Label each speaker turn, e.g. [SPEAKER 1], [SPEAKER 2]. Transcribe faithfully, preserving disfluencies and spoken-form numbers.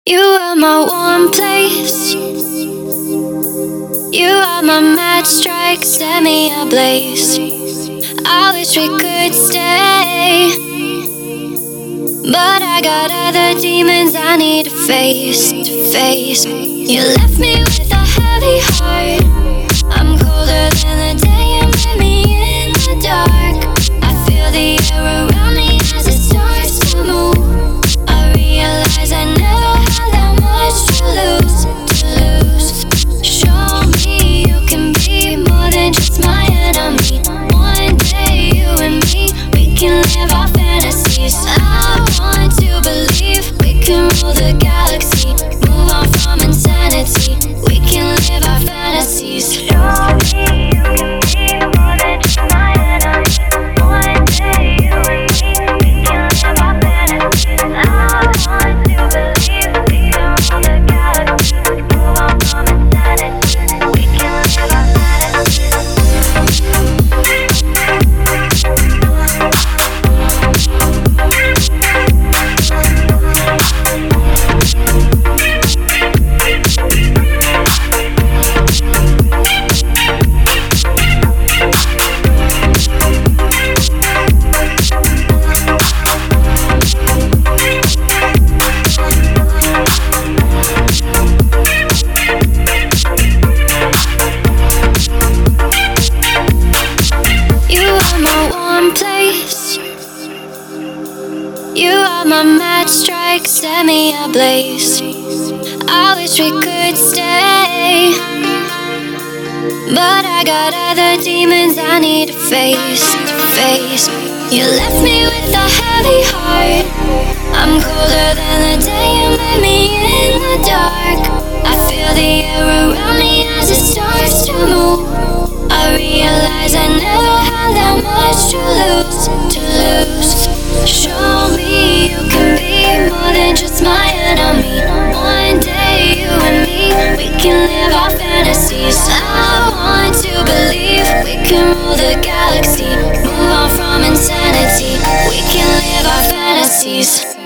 [SPEAKER 1] You are my warm place. You are my match strike, set me ablaze. I wish we could stay, but I got other demons I need to face, to face. You left me with a heavy heart. I'm colder than the day you met me in the dark. I feel the air around me as it starts to move. I realize I never had that much to lose, to lose. Show me you can be more than just my enemy. One day you and me, we can live our fantasies. I want to believe we can rule the galaxy, move on from insanity. We can live our fantasies. Show me you can be more than just my enemy. One day you and me, we can live our fantasies. I want to believe we can rule the galaxy, move on from insanity. We can live our fantasies. You are my warm place. You are my match strike, set me ablaze. I wish we could stay, but I got other demons I need to face, to face. You left me with a heavy heart. I'm colder than the day you met me in the dark. I feel the air around me as it starts to move. I realize I never had that much to lose, to lose. Show me you can be more than just my enemy. One day you and me, we can live our fantasies. I want to believe we can rule the galaxy, move on from insanity. We can live our fantasies.